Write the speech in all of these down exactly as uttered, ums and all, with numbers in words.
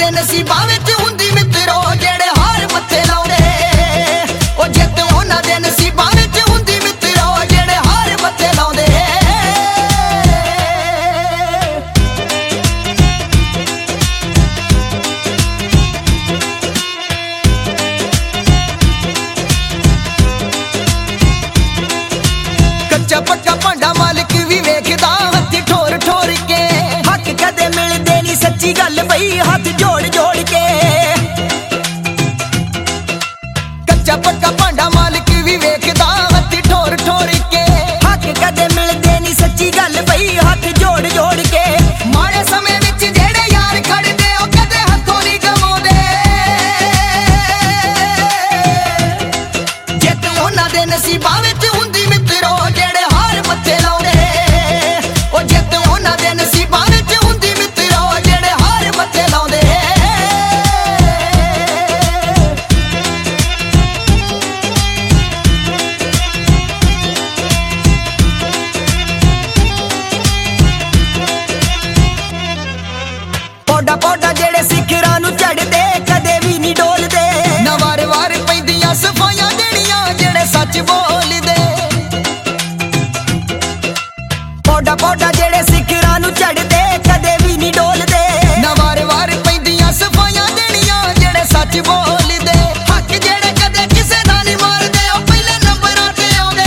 दे नसीबां विच हुंदी मित्रो जेड़े हार मत्थे लाउंदे ओ जित उन्हां दे नसीबां विच हुंदी मित्रो जेड़े हार मत्थे लाउंदे कच्चा पक्का भांडा मालिक भी वेखदा हत्थ ठोर ठोर के हक कदे मिलदे नहीं सच्ची गल बई हाथ जोड़ जोड़ के कच्चा पक्का भांडा मालिक भी वेखदा हत्थ ठोर ठोर के हक कदे मिलदे नहीं सच्ची गल बई हाथ जोड़ जोड़ के माड़े समय विच जेड़े यार खड़दे ओ कदे हत्थों नहीं गवाउंदे जित उन्हां दे नसीबां विच हुंदी मित्रो जेड़े हार मत्थे लाउंदे ओ जित उन्हां दे नसीबां विच हुंदी मित्रो जेड़े हार मत्थे लाउंदे पौडा पौडा जेड़े सिखरां नूं चढ़दे कदे भी नहीं डोलदे ना वार वार पैंदियां सफाइयां देणियां जेड़े सच बोलदे पौडा पौडा जेड़े सिखरां नूं चढ़दे कदे भी नहीं डोलदे ना वार वार पैंदियां सफाइयां देणियां जेड़े सच बोलदे हक जेड़े कदे किसे दा नहीं मारदे ओ पहले नंबरां ते आउंदे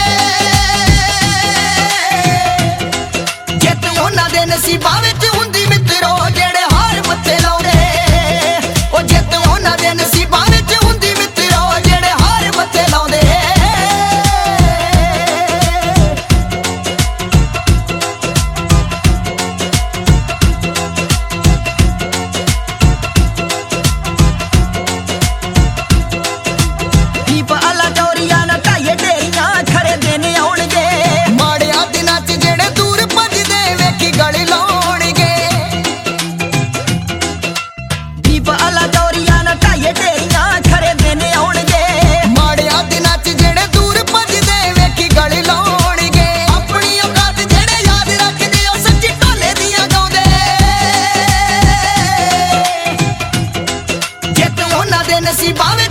जित उन्हां दे नसीबां विच हुंदी मित्रो जेड़े हार मत्थे लाउंदे ओ जित उन्हां दे नसीबां विच हुंदी मित्रो जेड़े हार मत्थे लाउंदे दीप आला डोरियां ना ढाईए ढेरियां खड़े दिन आउणगे माड़ियां दिनां च जेड़े दूर भजदे वेखी गल लाउणगे दीप आला डोरियां ना ढाईए ढेरियां खड़े दिन आउणगे माड़ियां दिनां च जेड़े दूर भजदे वेखी गल लाउणगे अपनी औकात जेड़े याद रखदे ओ सच्ची ढोले दियां गाउंदे जित उन्हां दे नसीबां